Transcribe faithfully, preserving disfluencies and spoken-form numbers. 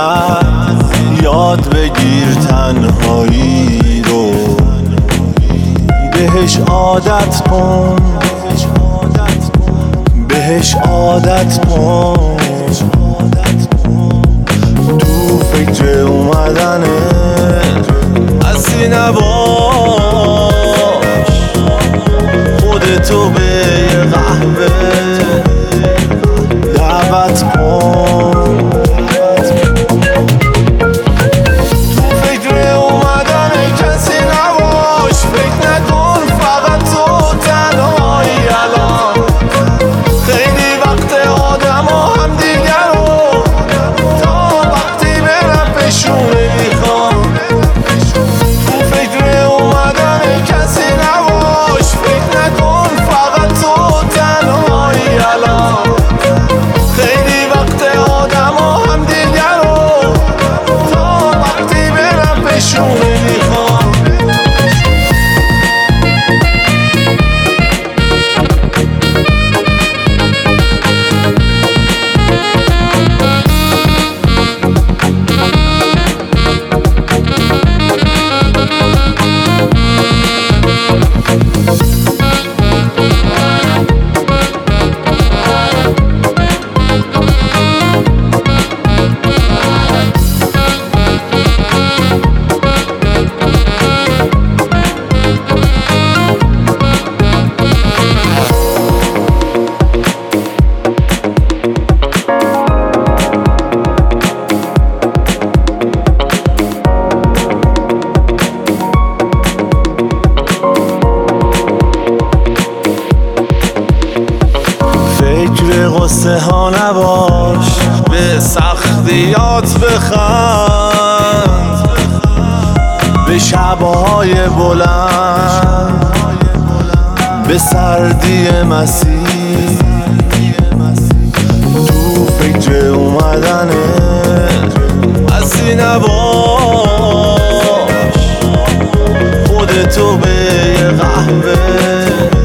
یاد بگیر تنهایی رو، بهش عادت کن، بهش عادت کن. تو فکر اومدنه هستی نباش، خودتو به یه قهوه دعوت کن. تو فکر اومدنه کسی نباش، فکر نکن فقط تو تنهایی الان. خیلی وقت آدم و هم دیگر رو تا وقتی برم پشونه میخوام. تو فکر اومدنه کسی نباش، فکر نکن فقط تو تنهایی الان. خیلی وقت آدم و هم دیگر رو تا وقتی برم پشونه میخوام. فکر غصه ها نباش، به سختیات بخند، به شبهای بلند، به سردی مسیح. تو فکر اومدنه هستی نباش، خودتو به یه قهوه